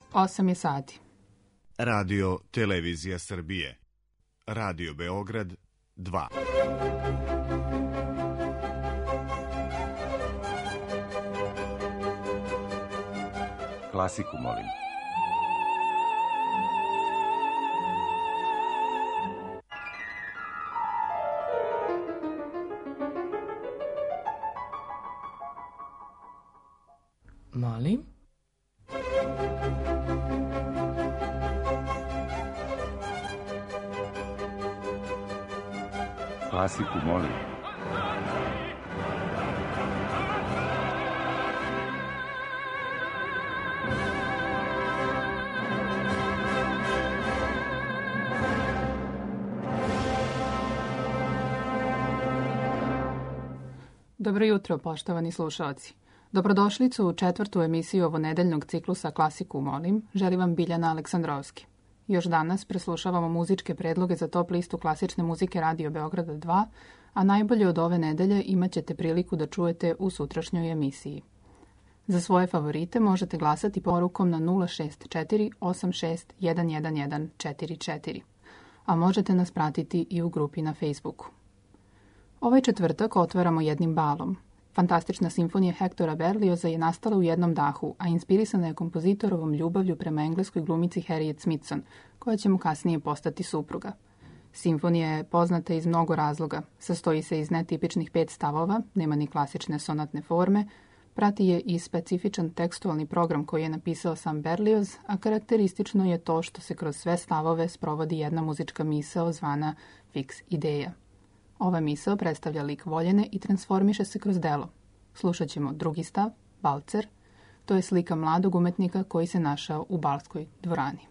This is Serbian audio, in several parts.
8 je sati. Radio Televizija Srbije. Radio Beograd 2. Klasiku molim. Molim? Klasiku molim. Dobro jutro, poštovani slušalci. Dobrodošlicu u 4. emisiju ovonedeljnog ciklusa Klasiku molim, želi vam Biljana Aleksandrovski. Još danas preslušavamo muzičke predloge za top listu klasične muzike Radio Beograda 2, a najbolje od ove nedelje imat ćete priliku da čujete u sutrašnjoj emisiji. Za svoje favorite možete glasati porukom na 064 86 11144, a možete nas pratiti i u grupi na Facebooku. Ovaj četvrtak otvaramo jednim balom. Fantastična simfonija Hektora Berlioza je nastala u jednom dahu, a inspirisana je kompozitorovom ljubavlju prema engleskoj glumici Harriet Smithson, koja će mu kasnije postati supruga. Simfonija je poznata iz mnogo razloga. Sastoji se iz netipičnih 5 stavova, nema ni klasične sonatne forme, prati je i specifičan tekstualni program koji je napisao sam Berlioz, a karakteristično je to što se kroz sve stavove sprovodi jedna muzička misao zvana fiks ideja. Ova misao predstavlja lik voljene i transformiše se kroz delo. Slušat ćemo drugi stav, Valcer. To je slika mladog umetnika koji se našao u balskoj dvorani.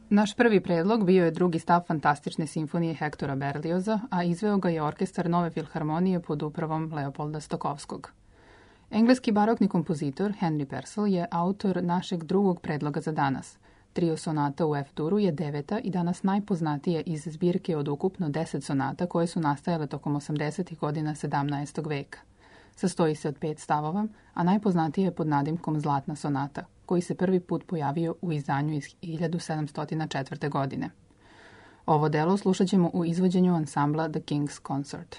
Naš prvi predlog bio je drugi stav fantastične simfonije Hektora Berlioza, a izveo ga je orkestar Nove filharmonije pod upravom Leopolda Stokowskog. Engleski barokni kompozitor Henry Purcell je autor našeg drugog predloga za danas. Trio sonata u F-duru je 9. i danas najpoznatije iz zbirke od ukupno 10 sonata koje su nastajale tokom 80. godina 17. veka. Sastoji se od 5 stavova, a najpoznatije je pod nadimkom Zlatna sonata, koji se prvi put pojavio u izdanju iz 1704. godine. Ovo delo slušat ćemo u izvođenju ansambla The King's Consort.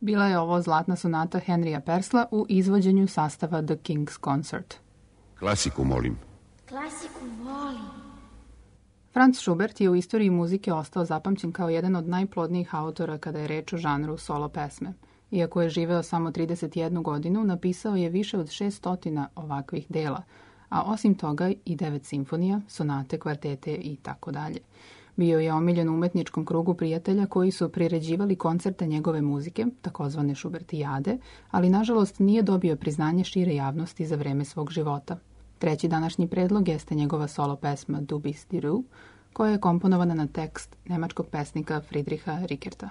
Bila je ovo zlatna sonata Henrya Purcella u izvođenju sastava The King's Concert. Klasiku, molim. Klasiku volim. Franz Schubert je u istoriji muzike ostao zapamćen kao jedan od najplodnijih autora kada je reč o žanru solo pesme. Iako je živeo samo 31 godinu, napisao je više od 600 ovakvih dela, a osim toga i 9 simfonija, sonate, kvartete i tako dalje. Bio je omiljen u umetničkom krugu prijatelja koji su priređivali koncerte njegove muzike, takozvane Schubertijade, ali nažalost nije dobio priznanje šire javnosti za vreme svog života. Treći današnji predlog jeste njegova solo pesma Du bist die Ruhe, koja je komponovana na tekst nemačkog pesnika Friedricha Rickerta.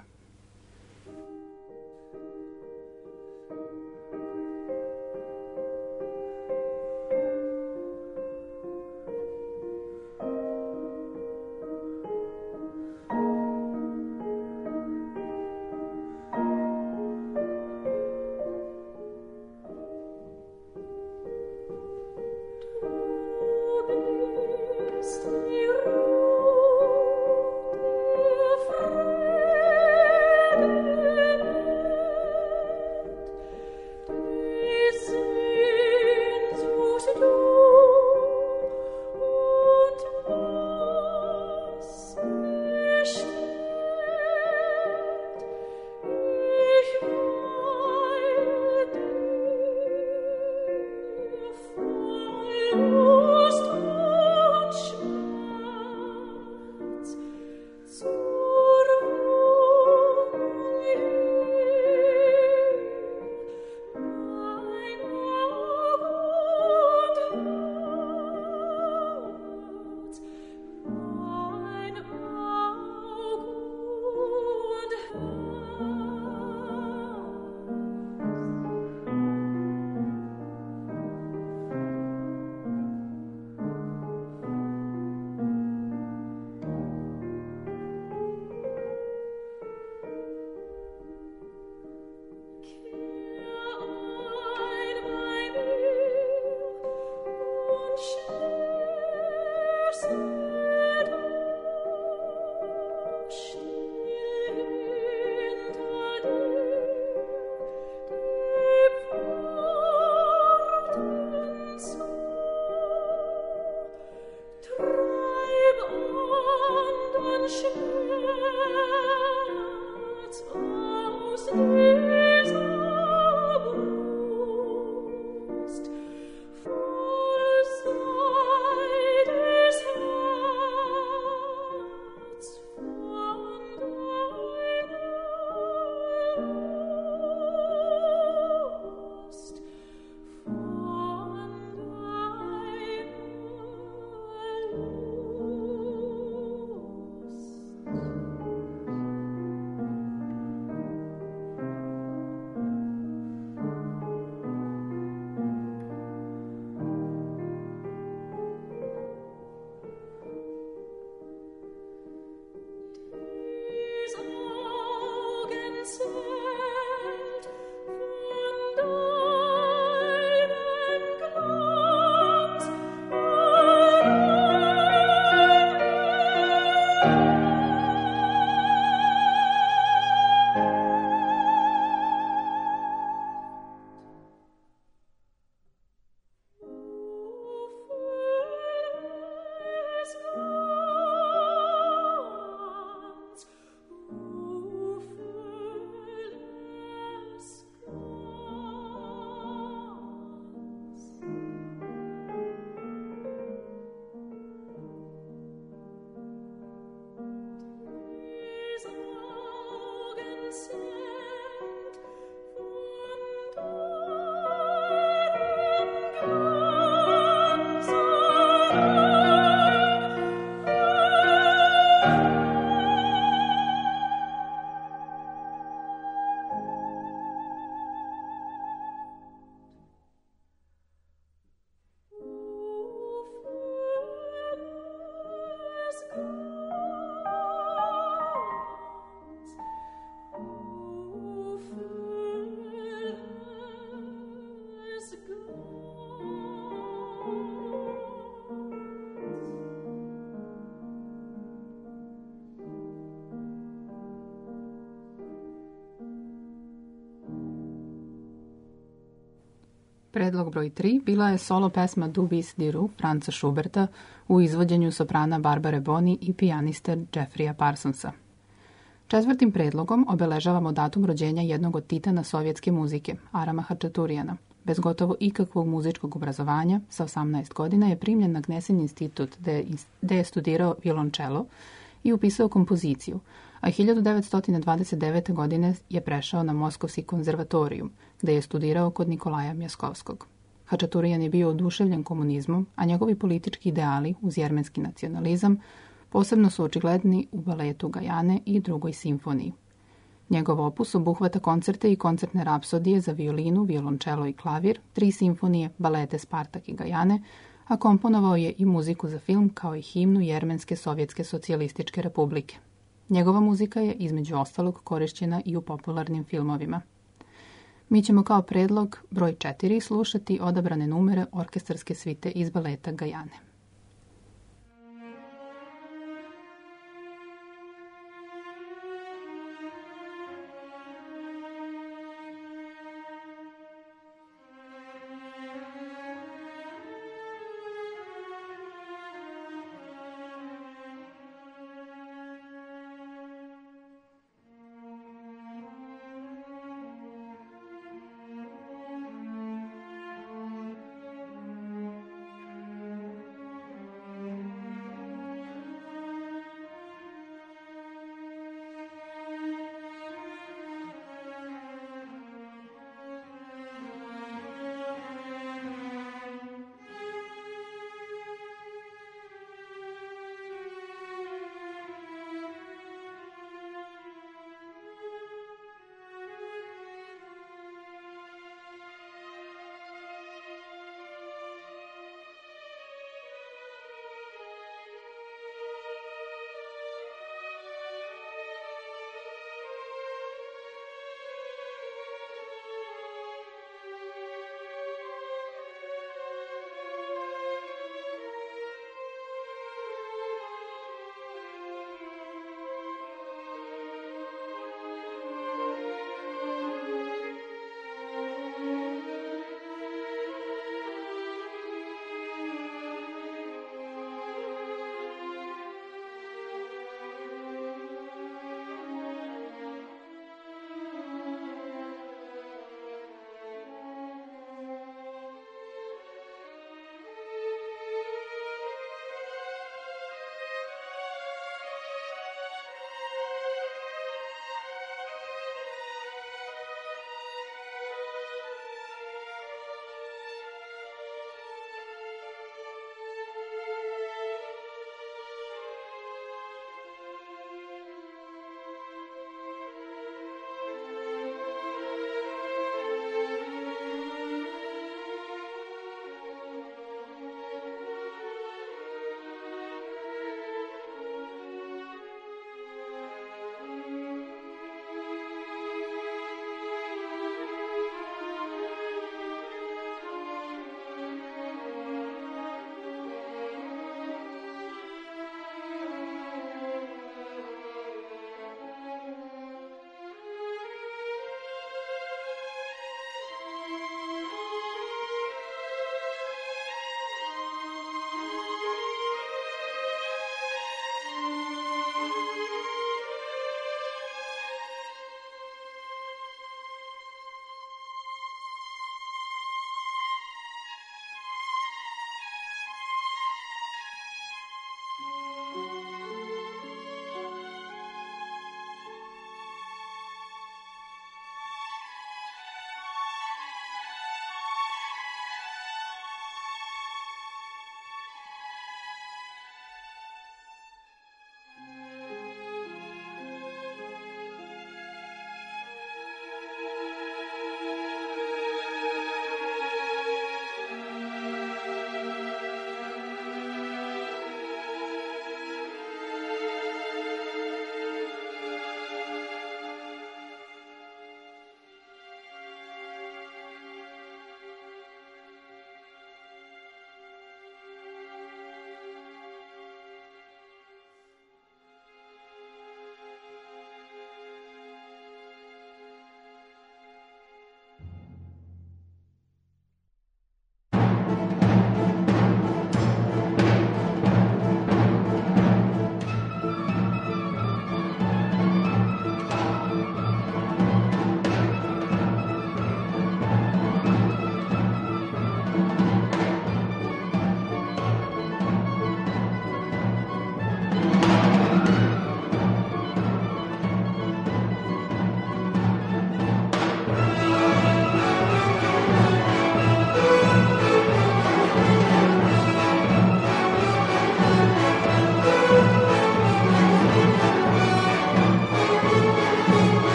Predlog broj 3 bila je solo pesma Du bis die Ruhe Franza Schuberta u izvođenju soprana Barbare Boni i pijaniste Jeffreya Parsonsa. Četvrtim predlogom obeležavamo datum rođenja jednog od titana sovjetske muzike, Arama Hačaturijana. Bez gotovo ikakvog muzičkog obrazovanja, sa 18 godina je primljen na Gnesin institut gde je studirao violončelo i upisao kompoziciju, a 1929. godine je prešao na Moskovski konzervatorijum, gde je studirao kod Nikolaja Mjaskovskog. Hačaturijan je bio oduševljen komunizmom, a njegovi politički ideali uz jermenski nacionalizam posebno su očigledni u baletu Gajane i drugoj simfoniji. Njegov opus obuhvata koncerte i koncertne rapsodije za violinu, violončelo i klavir, 3 simfonije, balete Spartak i Gajane, a komponovao je i muziku za film kao i himnu Jermenske Sovjetske socijalističke republike. Njegova muzika je između ostalog korišćena i u popularnim filmovima. Mi ćemo kao predlog broj 4 slušati odabrane numere orkestarske svite iz baleta Gajane.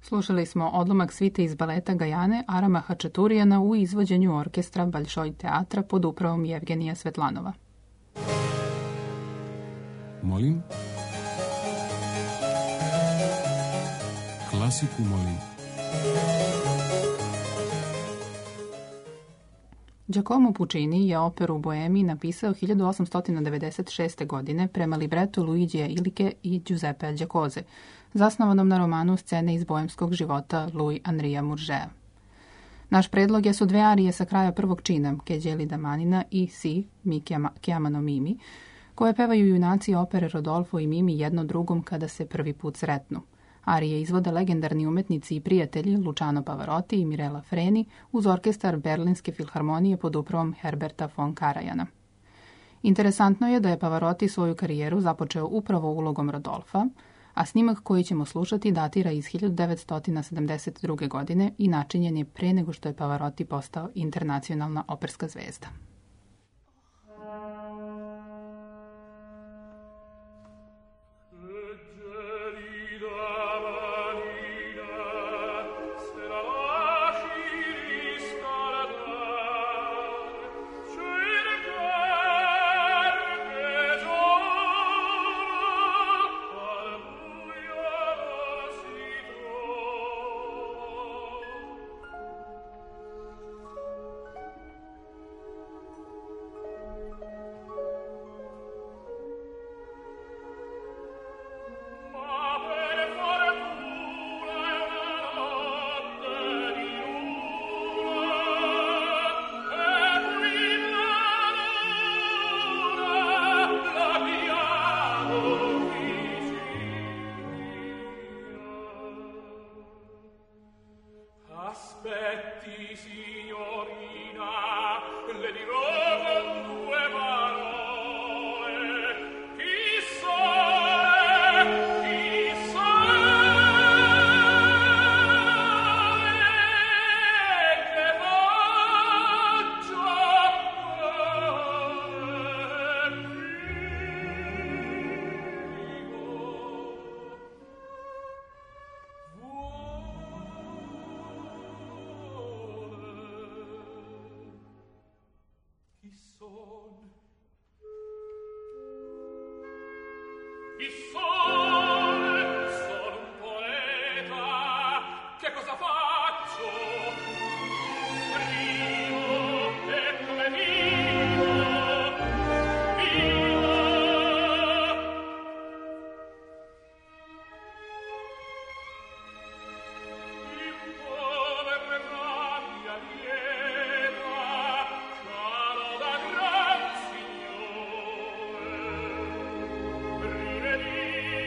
Slušali smo odlomak svite iz baleta Gajane Arama Hačaturijana u izvođenju orkestra Baljšoj teatra pod upravom Jevgenija Svetlanova. Molim? Klasiku molim. Giacomo Puccini je operu u Boemi napisao 1896. godine prema libretu Luigija Ilike i Giuseppe Giacoze, zasnovanom na romanu Scene iz boemskog života Louis Henria Murgea. Naš predlog je su dve arije sa kraja prvog čina, Che gelida manina i Si, mi chiamano Mimi, koje pevaju junaci opere Rodolfo i Mimi jedno drugom kada se prvi put sretnu. Arije izvode legendarni umetnici i prijatelji Luciano Pavarotti i Mirella Freni uz orkestar Berlinske filharmonije pod upravom Herberta von Karajana. Interesantno je da je Pavarotti svoju karijeru započeo upravo ulogom Rodolfa, a snimak koji ćemo slušati datira iz 1972. godine i načinjen je pre nego što je Pavarotti postao internacionalna operska zvezda. Rivedi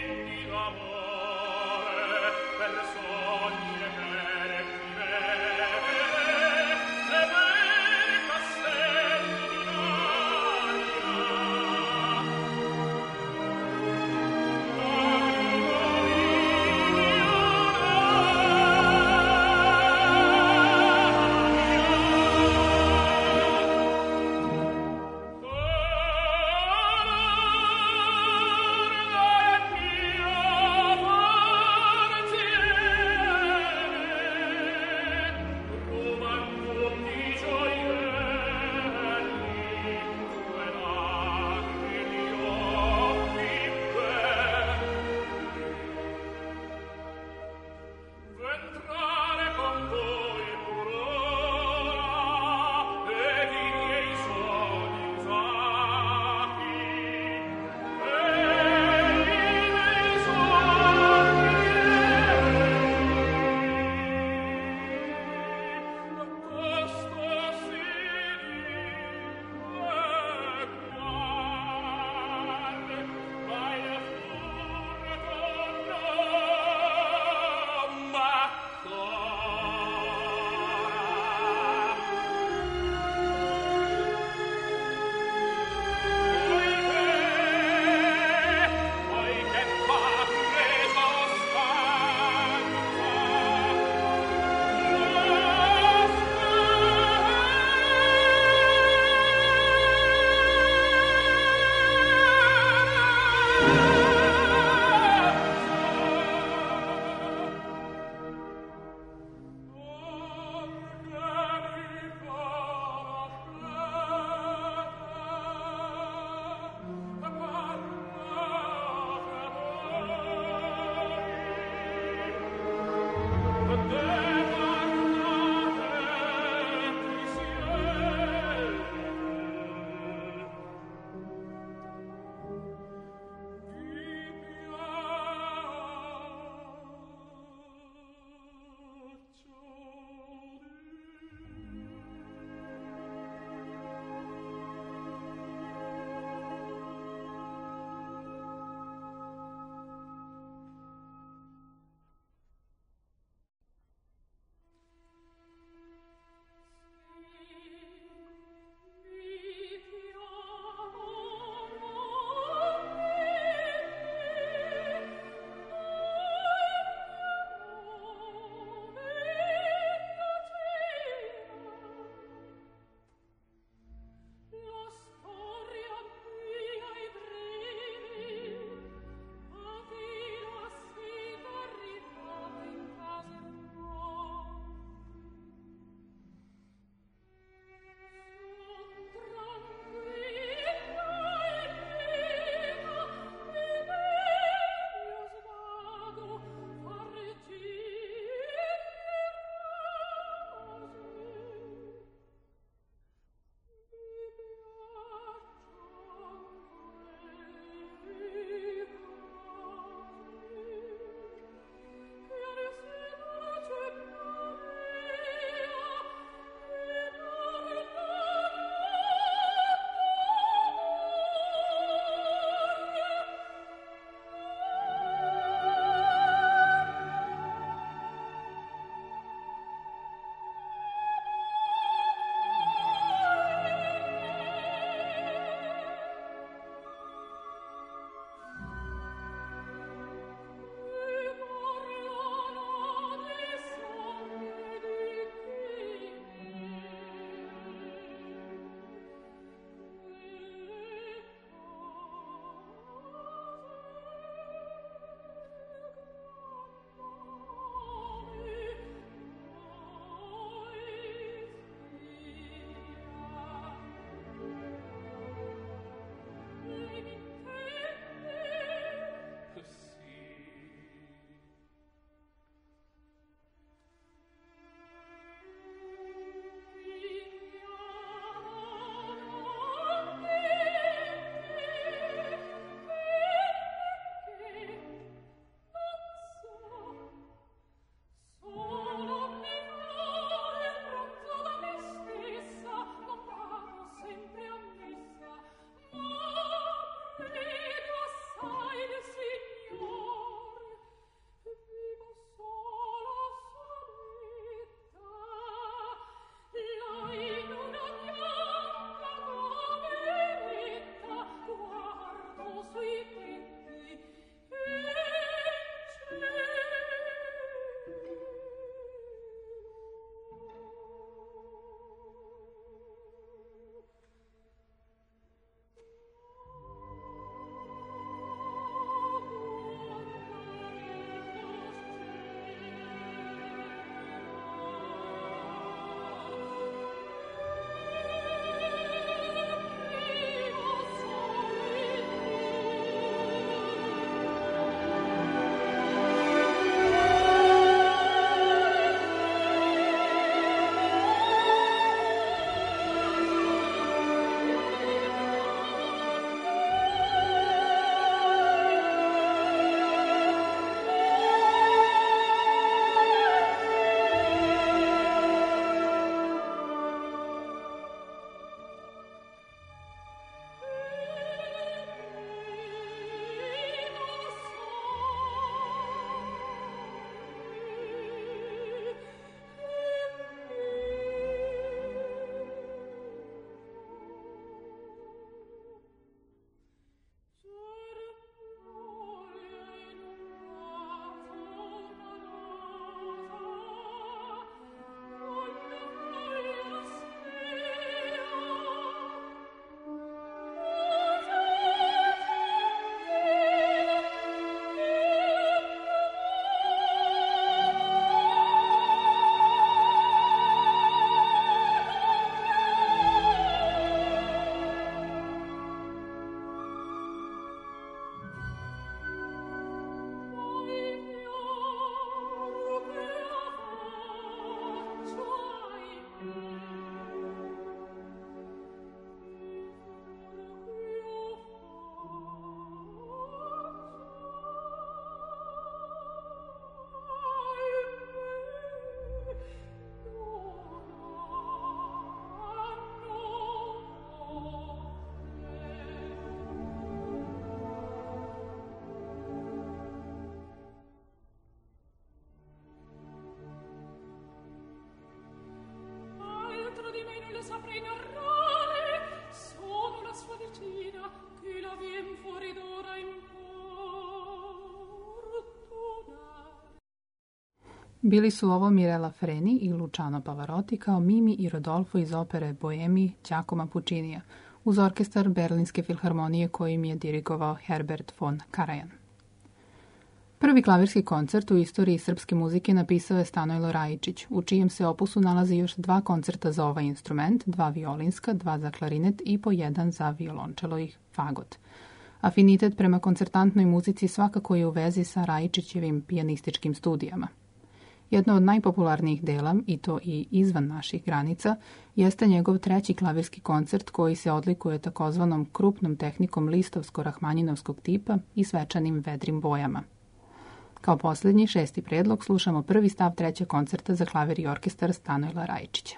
Bili su ovo Mirella Freni i Luciano Pavarotti kao Mimi i Rodolfo iz opere Boemi Giacomo Puccinija uz orkestar Berlinske filharmonije kojim je dirigovao Herbert von Karajan. Prvi klavirski koncert u istoriji srpske muzike napisao je Stanojlo Rajičić, u čijem se opusu nalazi još 2 koncerta za ovaj instrument, 2 violinska, 2 za klarinet i po 1 za violončelo i fagot. Afinitet prema koncertantnoj muzici svakako je u vezi sa Rajičićevim pijanističkim studijama. Jedno od najpopularnijih dela, i to i izvan naših granica, jeste njegov 3. klavirski koncert koji se odlikuje takozvanom krupnom tehnikom listovsko-rahmanjinovskog tipa i svečanim vedrim bojama. Kao posljednji, 6. predlog, slušamo prvi stav 3. koncerta za klavir i orkestar Stanojla Rajičića.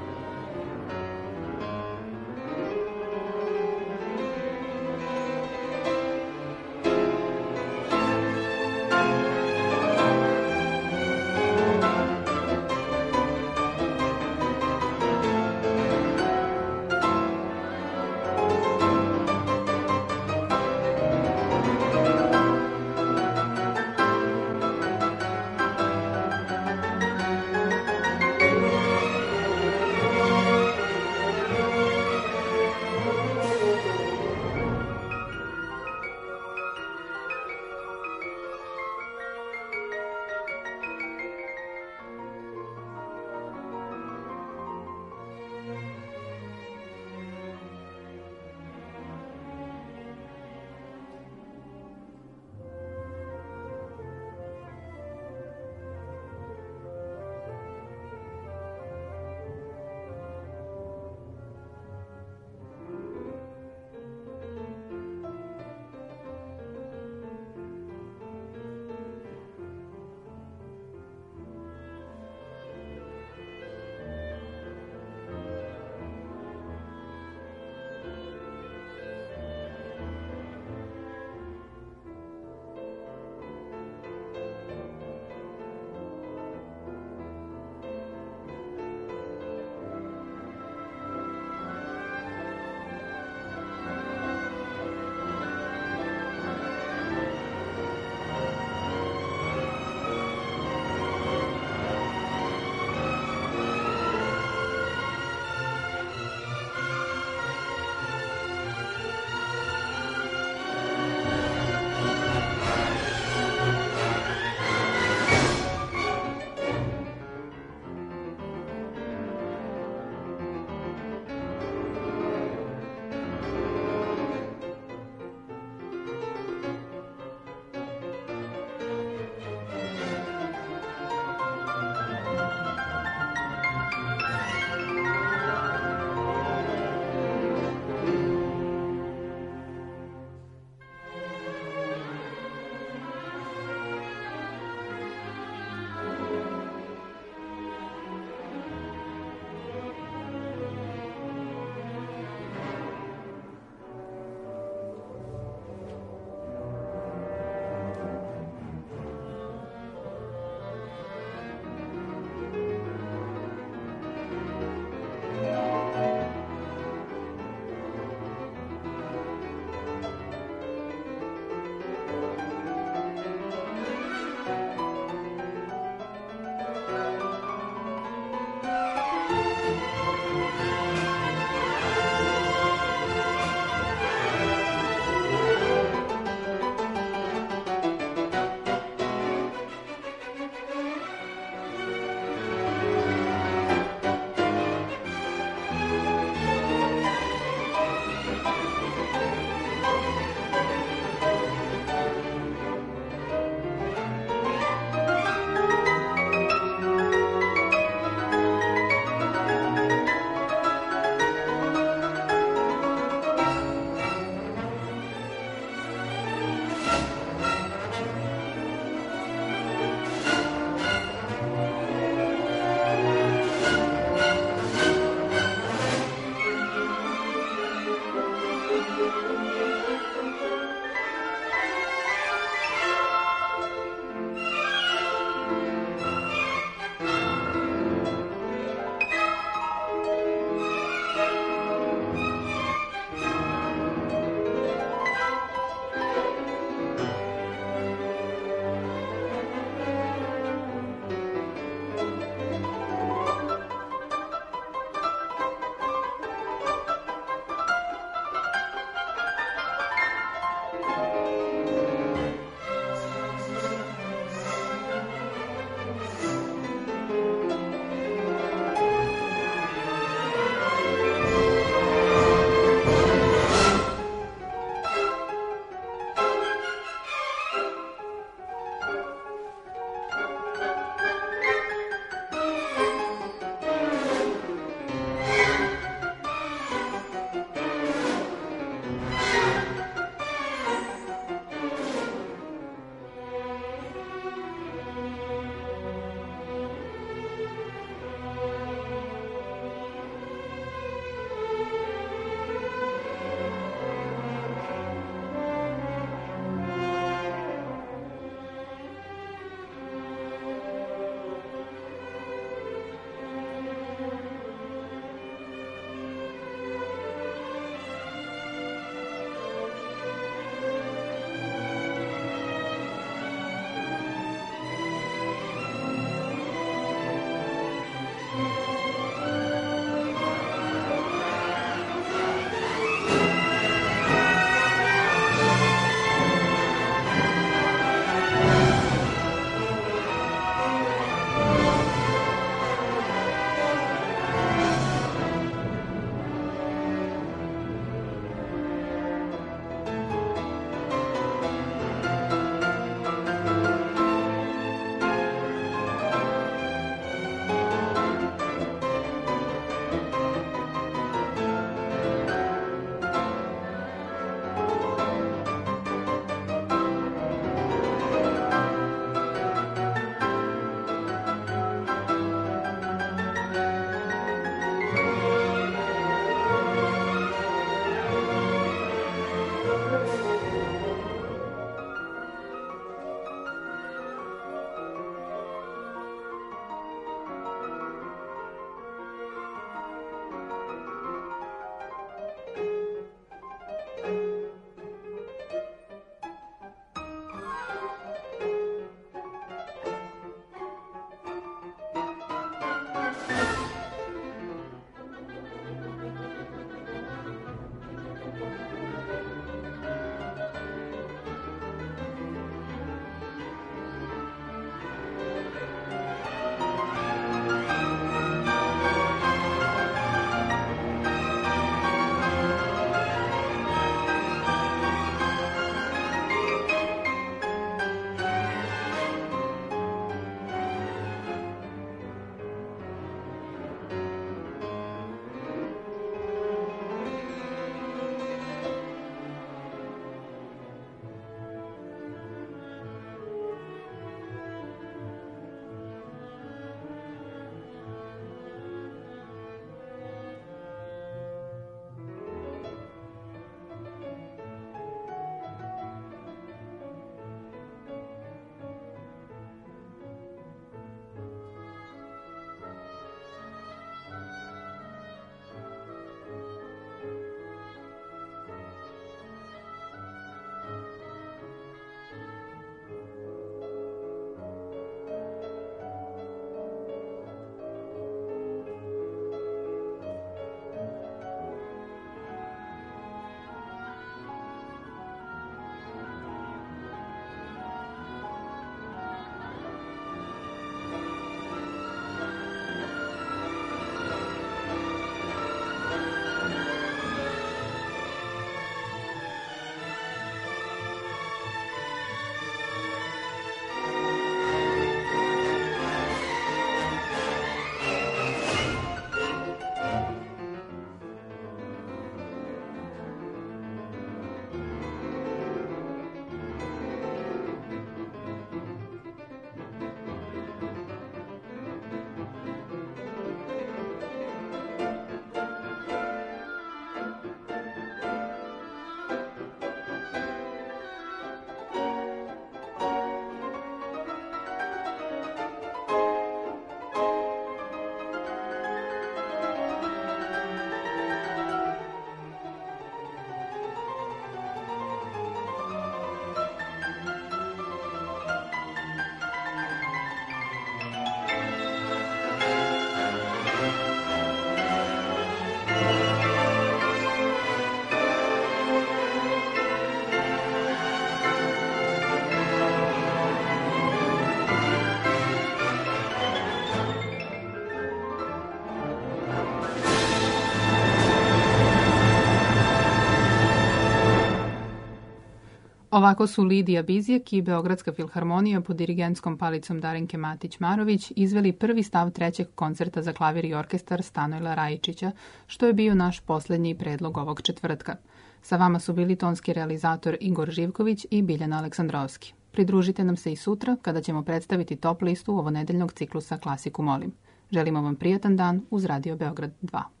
Ovako su Lidija Bizjek i Beogradska filharmonija pod dirigentskom palicom Darinke Matić-Marović izveli prvi stav trećeg koncerta za klavir i orkestar Stanojla Rajičića, što je bio naš posljednji predlog ovog četvrtka. Sa vama su bili tonski realizator Igor Živković i Biljana Aleksandrovski. Pridružite nam se i sutra kada ćemo predstaviti top listu ovonedeljnog ciklusa Klasiku molim. Želimo vam prijatan dan uz Radio Beograd 2.